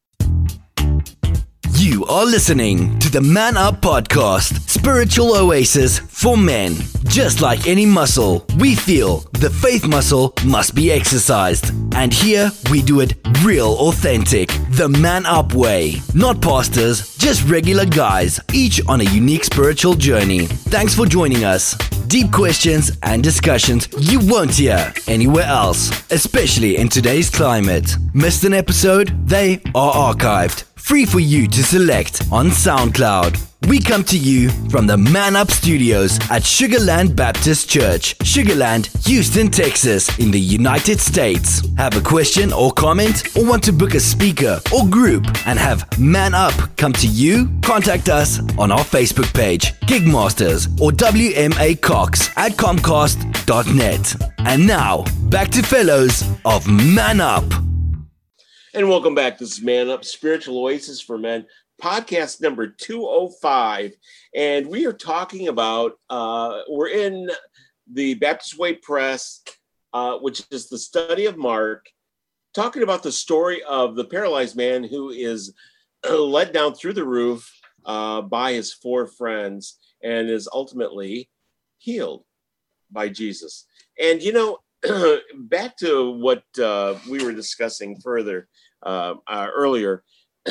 You are listening to the Man Up Podcast, spiritual oasis for men. Just like any muscle, we feel the faith muscle must be exercised. And here we do it real authentic, the Man Up way. Not pastors, just regular guys, each on a unique spiritual journey. Thanks for joining us. Deep questions and discussions you won't hear anywhere else, especially in today's climate. Missed an episode? They are archived, free for you to select on SoundCloud. We come to you from the Man Up Studios at Sugarland Baptist Church, Sugarland, Houston, Texas, in the United States. Have a question or comment, or want to book a speaker or group and have Man Up come to you? Contact us on our Facebook page, Gigmasters, or W M A Cox at Comcast dot net. And now, back to fellows of Man Up. And welcome back. This is Man Up, Spiritual Oasis for Men, podcast number two oh five. And we are talking about, uh, we're in the Baptist Way Press, uh, which is the study of Mark, talking about the story of the paralyzed man who is led down through the roof uh, by his four friends and is ultimately healed by Jesus. And, you know, back to what uh, we were discussing further uh, uh, earlier,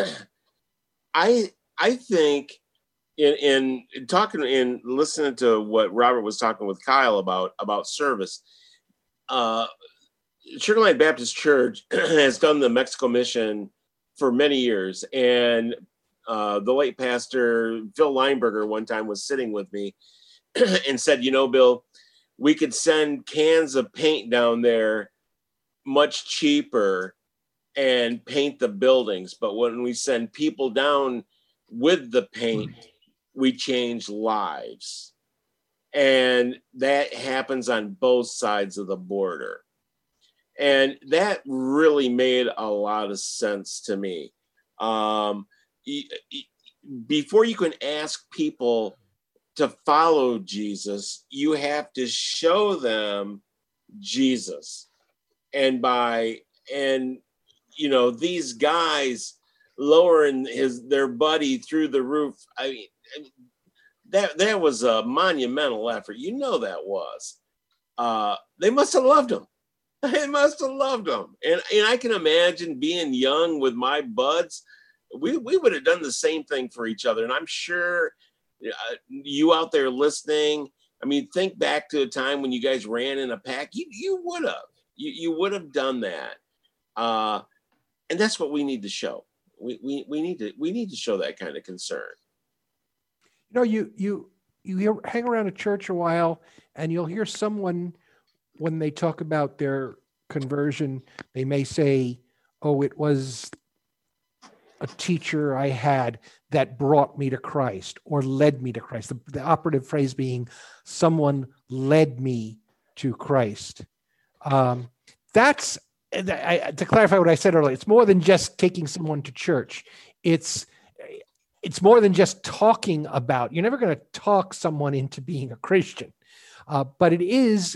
I I think in, in talking in listening to what Robert was talking with Kyle about about service, uh, Sugarland Baptist Church has done the Mexico mission for many years, and uh, the late pastor Phil Lineberger one time was sitting with me and said, "You know, Bill, we could send cans of paint down there much cheaper and paint the buildings. But when we send people down with the paint, we change lives." And that happens on both sides of the border. And that really made a lot of sense to me. Um, before you can ask people to follow Jesus, you have to show them Jesus. And by, and you know, these guys lowering his their buddy through the roof. I mean, that that was a monumental effort. You know that was. Uh, they must have loved him. They must have loved him. And and I can imagine being young with my buds. We we would have done the same thing for each other. And I'm sure uh, you out there listening. I mean, think back to a time when you guys ran in a pack. You you would have. You you would have done that. Uh, and that's what we need to show. We, we we need to we need to show that kind of concern. You know, you you you hear, hang around a church a while, and you'll hear someone when they talk about their conversion, they may say, "Oh, it was a teacher I had that brought me to Christ or led me to Christ." The, the operative phrase being, "Someone led me to Christ." Um, that's I, to clarify what I said earlier. It's more than just taking someone to church. It's it's more than just talking about. You're never going to talk someone into being a Christian, uh, but it is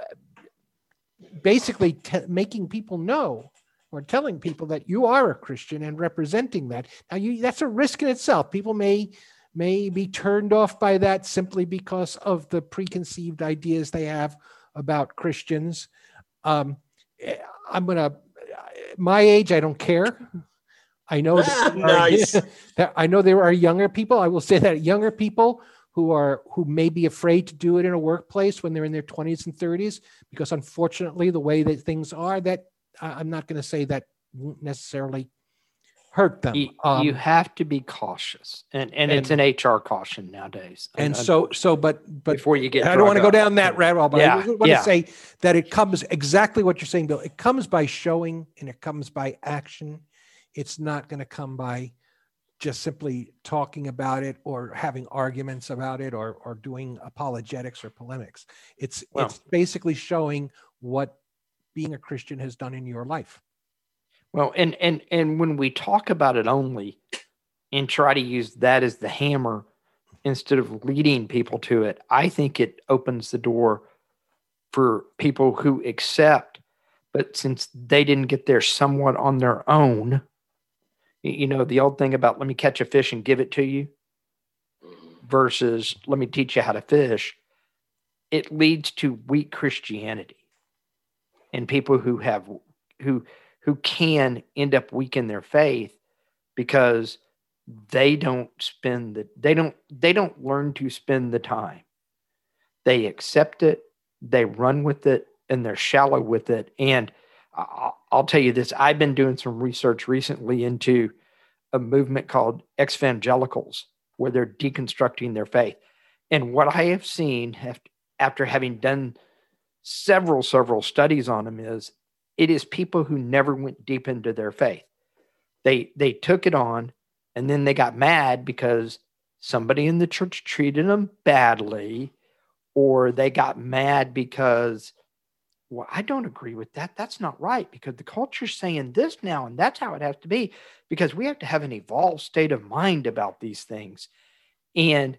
basically t- making people know or telling people that you are a Christian and representing that. Now, you, that's a risk in itself. People may may be turned off by that simply because of the preconceived ideas they have about Christians. Um, I'm going to, my age, I don't care. I know that, nice. are, that I know there are younger people. I will say that younger people who are who may be afraid to do it in a workplace when they're in their twenties and thirties, because unfortunately the way that things are, that I'm not going to say that won't necessarily hurt them. You, um, you have to be cautious, and, and and it's an H R caution nowadays. And so so but but before you get, I don't want to go down that rabbit hole, but yeah, I want yeah. to say that it comes exactly what you're saying, Bill. It comes by showing, and it comes by action. It's not going to come by just simply talking about it or having arguments about it or or doing apologetics or polemics. It's Well, it's basically showing what being a Christian has done in your life. Well, and and and when we talk about it only and try to use that as the hammer instead of leading people to it, I think it opens the door for people who accept, but since they didn't get there somewhat on their own, you know, the old thing about let me catch a fish and give it to you versus let me teach you how to fish, it leads to weak Christianity and people who have who who can end up weak in their faith because they don't spend the they don't they don't learn to spend the time. They accept it, they run with it, and they're shallow with it. And I'll, I'll tell you this, I've been doing some research recently into a movement called ex-evangelicals, where they're deconstructing their faith. And what I have seen after having done several, several studies on them is it is people who never went deep into their faith. They they took it on, and then they got mad because somebody in the church treated them badly, or they got mad because, well, I don't agree with that. That's not right because the culture's saying this now, and that's how it has to be because we have to have an evolved state of mind about these things. And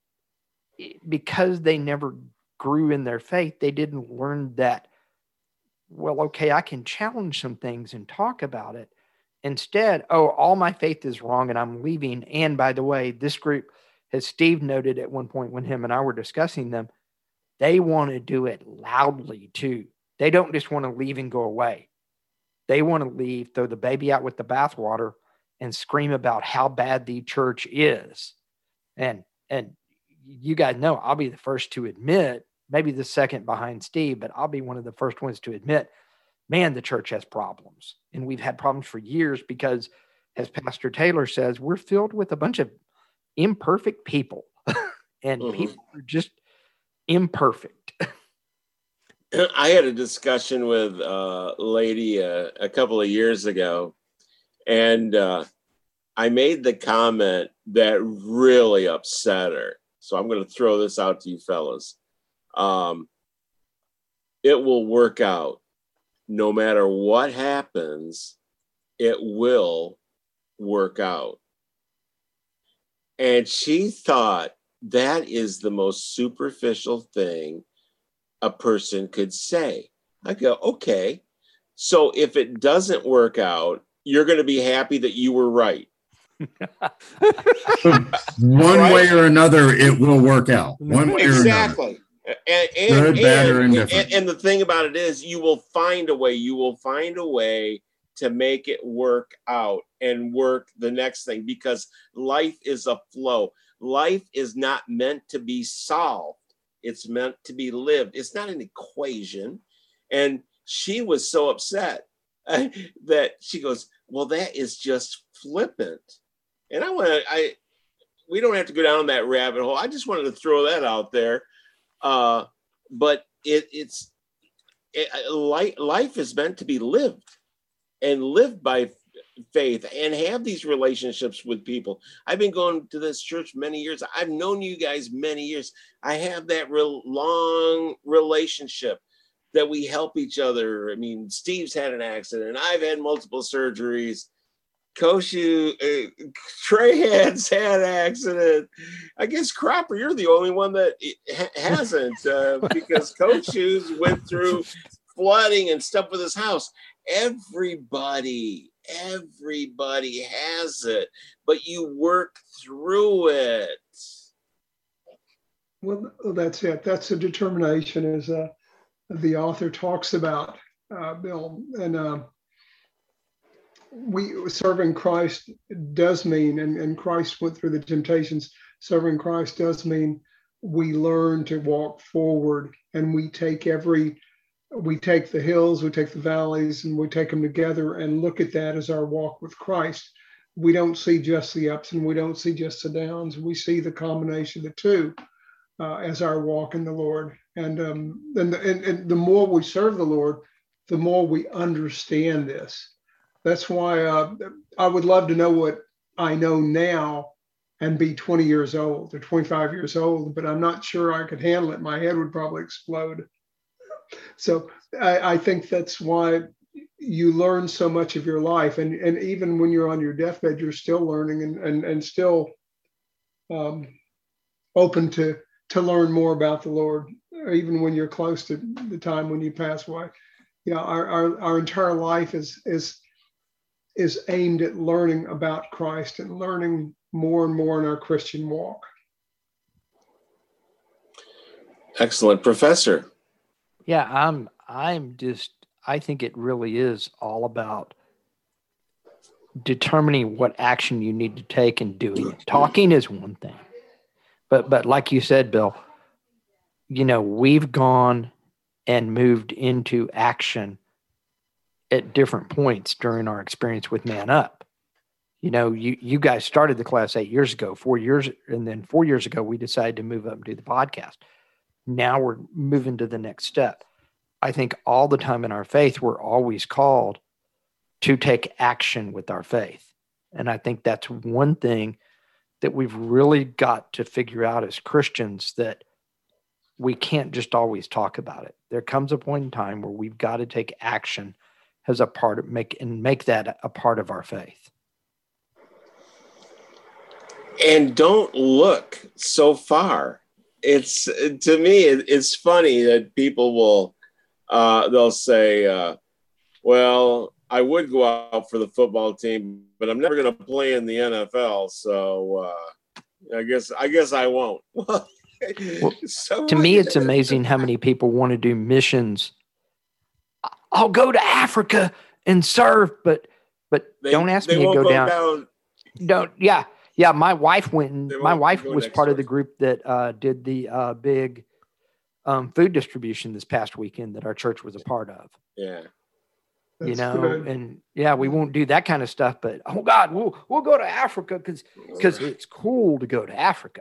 because they never grew in their faith, they didn't learn that, well, okay, I can challenge some things and talk about it. Instead, oh, all my faith is wrong and I'm leaving. And by the way, this group, as Steve noted at one point when him and I were discussing them, they want to do it loudly too. They don't just want to leave and go away. They want to leave, throw the baby out with the bathwater, and scream about how bad the church is. And and you guys know I'll be the first to admit, maybe the second behind Steve, but I'll be one of the first ones to admit, man, the church has problems. And we've had problems for years because, as Pastor Taylor says, we're filled with a bunch of imperfect people. and mm-hmm. people are just imperfect. I had a discussion with a lady uh, a couple of years ago, and uh, I made the comment that really upset her. So I'm going to throw this out to you fellas. Um, it will work out. No matter what happens, it will work out. And she thought that is the most superficial thing a person could say. I go, okay. So if it doesn't work out, you're going to be happy that you were right. One Right? way or another, it will work out. One way or another. Exactly. And, and, Good, bad, or and, indifferent. and, and the thing about it is you will find a way, you will find a way to make it work out and work the next thing, because life is a flow. Life is not meant to be solved. It's meant to be lived. It's not an equation. And she was so upset uh, that she goes, well, that is just flippant. And I want to, I, we don't have to go down that rabbit hole. I just wanted to throw that out there. Uh, but it, it's, it, life, life is meant to be lived and lived by faith and have these relationships with people. I've been going to this church many years. I've known you guys many years. I have that real long relationship that we help each other. I mean, Steve's had an accident. I've had multiple surgeries. Koshu, uh, Trey has had an accident. I guess Cropper, you're the only one that ha- hasn't uh, because Koshu's went through flooding and stuff with his house. Everybody, everybody has it, but you work through it. Well, that's it. That's the determination, as uh, the author talks about, uh, Bill. And uh, we serving Christ does mean, and, and Christ went through the temptations. Serving Christ does mean we learn to walk forward, and we take every, we take the hills, we take the valleys, and we take them together and look at that as our walk with Christ. We don't see just the ups and we don't see just the downs. We see the combination of the two. Uh, as our walk in the Lord. And, um, and, and, and the more we serve the Lord, the more we understand this. That's why uh, I would love to know what I know now and be twenty years old or twenty-five years old, but I'm not sure I could handle it. My head would probably explode. So I, I think that's why you learn so much of your life. And, and even when you're on your deathbed, you're still learning and, and, and still um, open to to learn more about the Lord, even when you're close to the time when you pass away. You know, our, our, our entire life is, is, is aimed at learning about Christ and learning more and more in our Christian walk. Excellent, Professor. Yeah, I'm, I'm just, I think it really is all about determining what action you need to take and doing it. Talking is one thing. But but like you said, Bill, you know, we've gone and moved into action at different points during our experience with Man Up. You know, you, you guys started the class eight years ago, four years, and then four years ago, we decided to move up and do the podcast. Now we're moving to the next step. I think all the time in our faith, we're always called to take action with our faith. And I think that's one thing that we've really got to figure out as Christians, that we can't just always talk about it. There comes a point in time where we've got to take action as a part of make and make that a part of our faith. And don't look so far. It's, to me, it's funny that people will, uh, they'll say, uh, well, I would go out for the football team, but I'm never going to play in the N F L. So uh, I guess I guess I won't. Well, so to me, it's amazing how many people want to do missions. I'll go to Africa and serve, but but they, don't ask they me to won't go, go down. down. Don't yeah yeah. My wife went. And, They my won't wife go was next part of door. the group that uh, did the uh, big um, food distribution this past weekend that our church was a part of. Yeah. You That's know, good. and yeah, we won't do that kind of stuff, but oh God, we'll, we'll go to Africa because, because it's cool to go to Africa.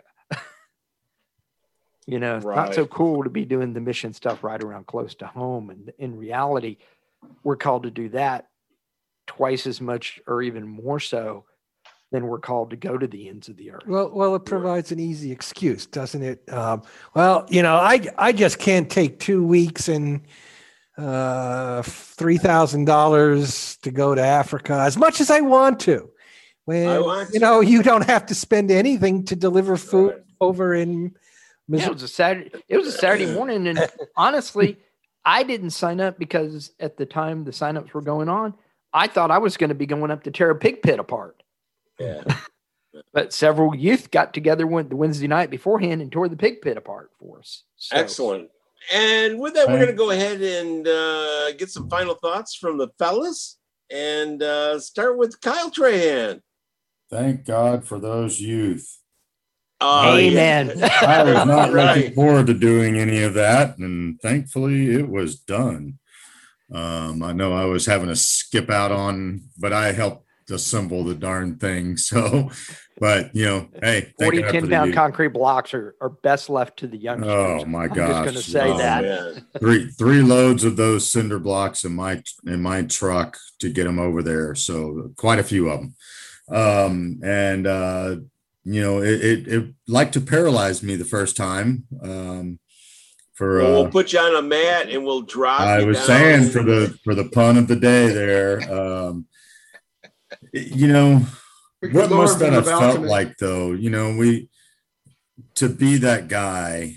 You know, it's not so Right. cool to be doing the mission stuff right around close to home. And in reality, we're called to do that twice as much or even more so than we're called to go to the ends of the earth. Well, well, it provides an easy excuse, doesn't it? Um, well, you know, I I just can't take two weeks and uh, three thousand dollars to go to Africa as much as I want to. When I want you to. know you don't have to spend anything to deliver food over in Yeah, it Missouri. was a Saturday. It was a Saturday morning, and honestly, I didn't sign up because at the time the signups were going on, I thought I was going to be going up to tear a pig pit apart. Yeah. But several youth got together the Wednesday night beforehand and tore the pig pit apart for us. So, excellent. And with that, we're going to go ahead and uh, get some final thoughts from the fellas and uh, start with Kyle Trahan. Thank God for those youth. Uh, Amen. Yeah. I was not Right. looking forward to doing any of that, and thankfully it was done. Um, I know I was having to skip out on, but I helped assemble the darn thing. So, but you know, hey, thank forty God for ten the pound youth. concrete blocks are, are best left to the youngsters. Oh my I'm gosh! just going to say Oh, that. man. Three three loads of those cinder blocks in my in my truck to get them over there. So quite a few of them, um, and uh, you know, it, it it like to paralyze me the first time. Um, for Well, uh, we'll put you on a mat and we'll drop I you was down. saying for the for the pun of the day there, um, you know, We could what lower must him that from the have felt balcony. like though? You know, we to be that guy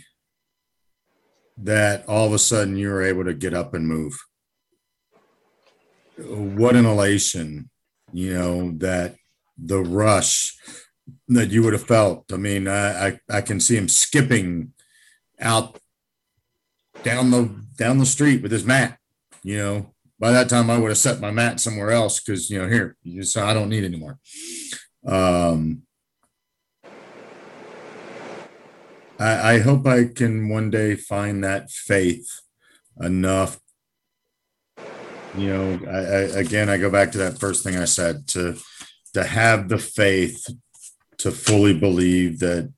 that all of a sudden you were able to get up and move. What an elation, you know, that the rush that you would have felt. I mean, I I, I can see him skipping out down the down the street with his mat. You know, by that time I would have set my mat somewhere else because, you know, here, you just, I don't need anymore. Um, I, I hope I can one day find that faith enough. You know, I, I, again, I go back to that first thing I said, to to have the faith to fully believe that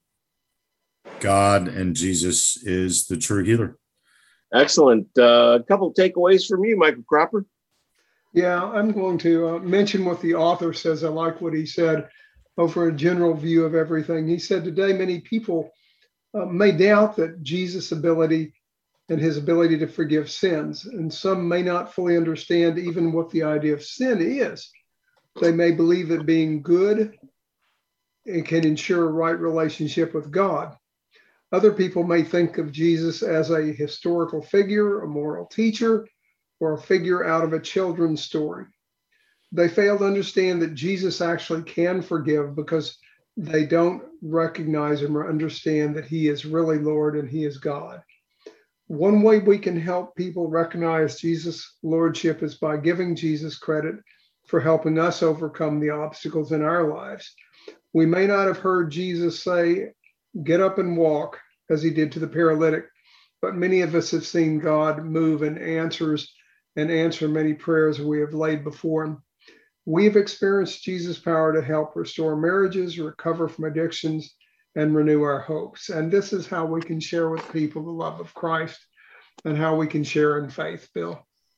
God and Jesus is the true healer. Excellent. Uh, a couple of takeaways from you, Michael Cropper. Yeah, I'm going to uh, mention what the author says. I like what he said over a general view of everything. He said, today, many people uh, may doubt that Jesus' ability and his ability to forgive sins, and some may not fully understand even what the idea of sin is. They may believe that being good it can ensure a right relationship with God. Other people may think of Jesus as a historical figure, a moral teacher, or a figure out of a children's story. They fail to understand that Jesus actually can forgive because they don't recognize him or understand that he is really Lord and he is God. One way we can help people recognize Jesus' lordship is by giving Jesus credit for helping us overcome the obstacles in our lives. We may not have heard Jesus say, "Get up and walk," as he did to the paralytic, but many of us have seen God move and answers and answer many prayers we have laid before him. We have experienced Jesus' power to help restore marriages, recover from addictions, and renew our hopes. And this is how we can share with people the love of Christ and how we can share in faith, Bill.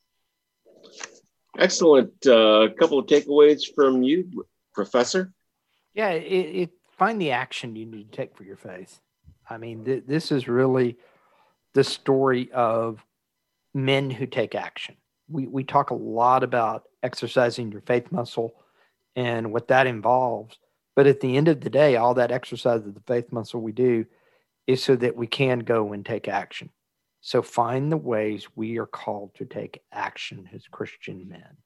Excellent. A uh, couple of takeaways from you, Professor. Yeah, it, it find the action you need to take for your faith. I mean, th- this is really the story of men who take action. We we talk a lot about exercising your faith muscle and what that involves. But at the end of the day, all that exercise of the faith muscle we do is so that we can go and take action. So find the ways we are called to take action as Christian men.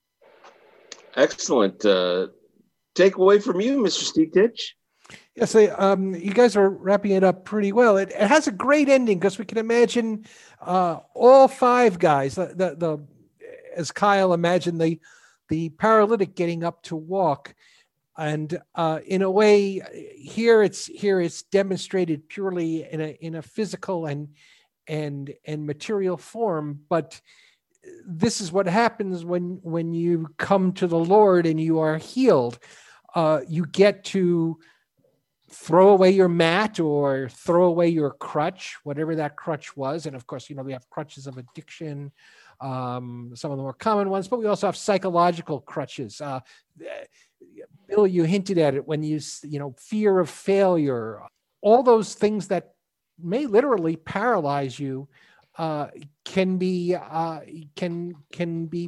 Excellent. Uh, takeaway from you, Mister Steve Titch. Yes, I, um, you guys are wrapping it up pretty well. It, it has a great ending because we can imagine uh, all five guys. The, the, the as Kyle imagined the the paralytic getting up to walk, and uh, in a way, here it's here it's demonstrated purely in a in a physical and and and material form. But this is what happens when when you come to the Lord and you are healed. Uh, you get to throw away your mat or throw away your crutch, whatever that crutch was. And of course, you know, we have crutches of addiction, um, some of the more common ones, but we also have psychological crutches. Uh, Bill, you hinted at it when you, you know, fear of failure, all those things that may literally paralyze you uh, can be, uh, can, can be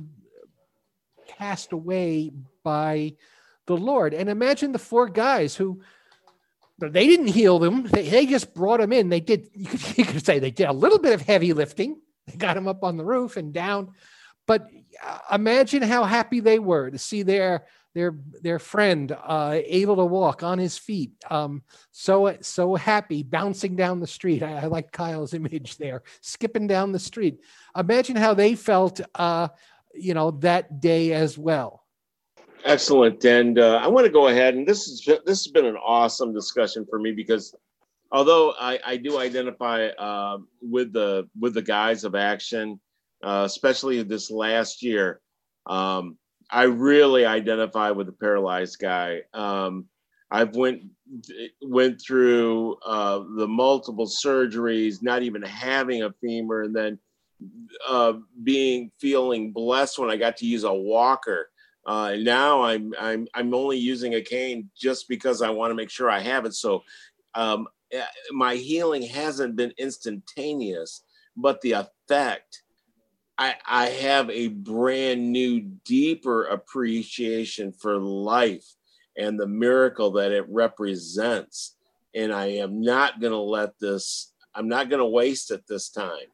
cast away by the Lord. And imagine the four guys who, they didn't heal them. They, they just brought them in. They did, you could, you could say they did a little bit of heavy lifting, They got him up on the roof and down. But uh, imagine how happy they were to see their their their friend uh, able to walk on his feet. Um, so so happy, bouncing down the street. I, I like Kyle's image there, skipping down the street. Imagine how they felt, uh, you know, that day as well. Excellent. And uh, I want to go ahead, and this is this has been an awesome discussion for me, because although I, I do identify uh, with the with the guys of action, uh, especially this last year, um, I really identify with the paralyzed guy. Um, I've went went through uh, the multiple surgeries, not even having a femur, and then uh, being feeling blessed when I got to use a walker. Uh, now I'm I'm I'm only using a cane just because I want to make sure I have it. So um, my healing hasn't been instantaneous, but the effect, I, I have a brand new, deeper appreciation for life and the miracle that it represents. And I am not going to let this, I'm not going to waste it this time.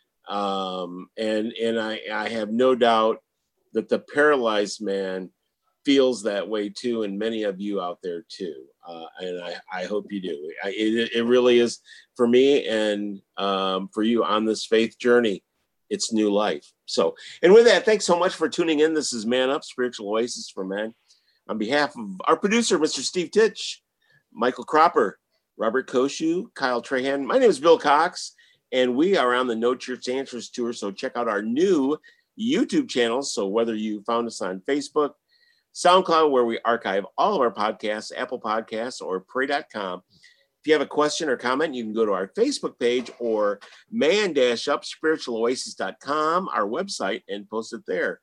Um, and and I, I have no doubt that the paralyzed man feels that way too, and many of you out there too. Uh, and I, I hope you do. I, it, it really is for me and um, for you on this faith journey. It's new life. So, and with that, thanks so much for tuning in. This is Man Up, Spiritual Oasis for Men. On behalf of our producer, Mister Steve Titch, Michael Cropper, Robert Koshu, Kyle Trahan, my name is Bill Cox, and we are on the No Church Answers tour. So check out our new YouTube channels. So whether you found us on Facebook, SoundCloud, where we archive all of our podcasts, Apple Podcasts, or pray dot com. If you have a question or comment, you can go to our Facebook page or man up spiritual oasis dot com, our website, and post it there.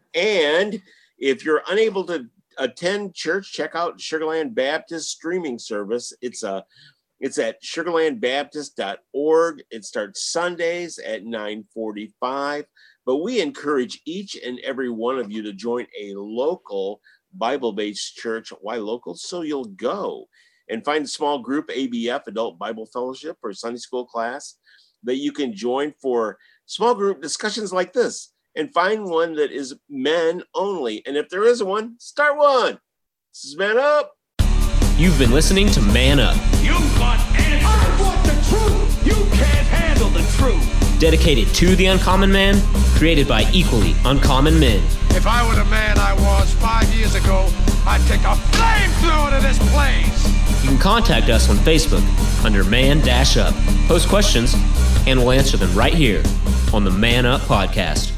And if you're unable to attend church, check out Sugarland Baptist streaming service. It's a It's at sugarland baptist dot org. It starts Sundays at nine forty-five. But we encourage each and every one of you to join a local Bible-based church. Why local? So you'll go and find a small group, A B F, Adult Bible Fellowship, or Sunday school class that you can join for small group discussions like this, and find one that is men only. And if there is one, start one. This is Man Up. You've been listening to Man Up. You want answers. I want the truth. You can't handle the truth. Dedicated to the uncommon man, created by equally uncommon men. If I were the man I was five years ago, I'd take a flamethrower to this place. You can contact us on Facebook under Man Dash Up. Post questions, and we'll answer them right here on the Man Up Podcast.